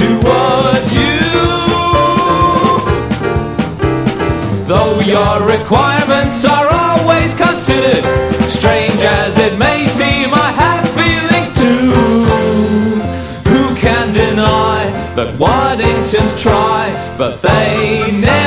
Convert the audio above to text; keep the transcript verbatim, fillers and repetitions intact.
would you? Though your requirements are always considered, strange as it may seem, I have feelings too. Who can deny that Waddingtons try, but they never